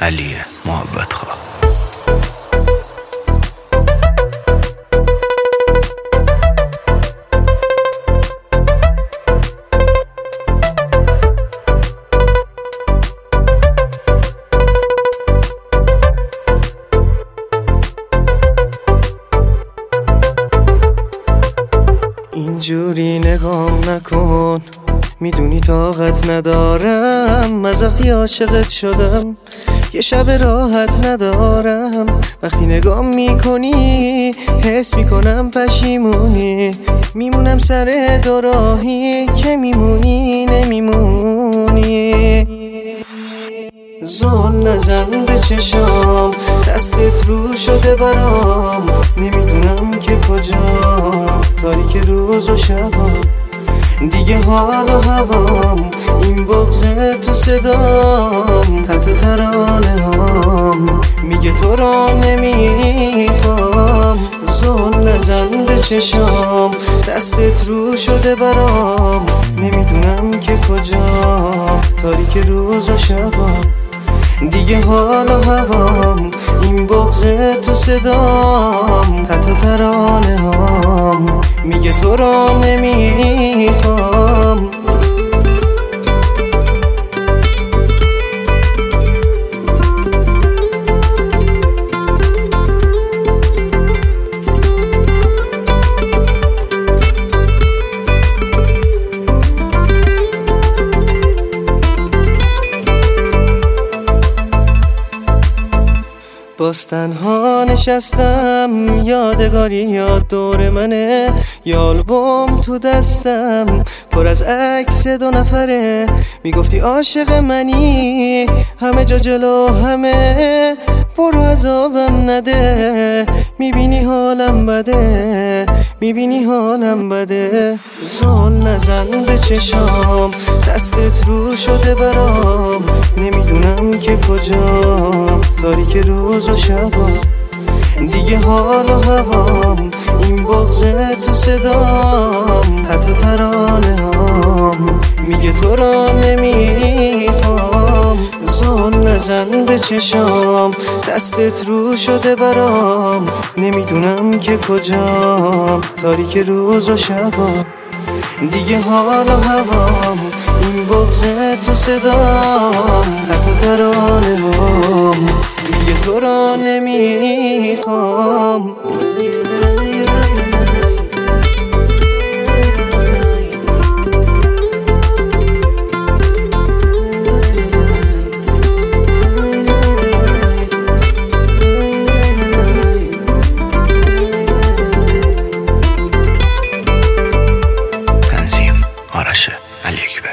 علی محبت خواه. اینجوری نگام نکن، میدونی طاقت ندارم. از وقتی عاشقت شدم یه شب راحت ندارم. وقتی نگام میکنی حس میکنم پشیمونی، میمونم سر دو راهی که میمونی نمیمونی. زل نزن به چشام، دستت رو شده برام، نمیدونم که کجام، تاریک روز و شبام، دیگه حال و هوام، این بغض تو صدام، حتی ترانه هام میگه تو را نمیخوام. زل نزن به چشام، دستت رو شده برام، نمیدونم که کجام، تاریک روز و شبام، دیگه حال و هوام، این بغض تو صدام، حتی ترانه هام میگه تو را نمیخوام. باز تنها نشستم، یادگاری یاد دور منه، یه آلبوم تو دستم پر از عکس دو نفره. میگفتی عاشق منی، همه جا جلو همه، برو عذابم نده، میبینی حالم بده، میبینی حالم بده. زل نزن به چشام، دستت رو شده برام، نمیدونم که کجام، تاریک روز و شبام، دیگه حال و هوام، این بغض تو صدام، حتی ترانه هام میگه تو را نمیخوام. زل نزن به چشام، دستت رو شده برام، نمیدونم که کجام، تاریک روز و شبام، دیگه حال و هوام، این بغض تو صدام، حتی ترانه هام دیگه تو را نمیخوام. تنظیم آرش علی اکبر.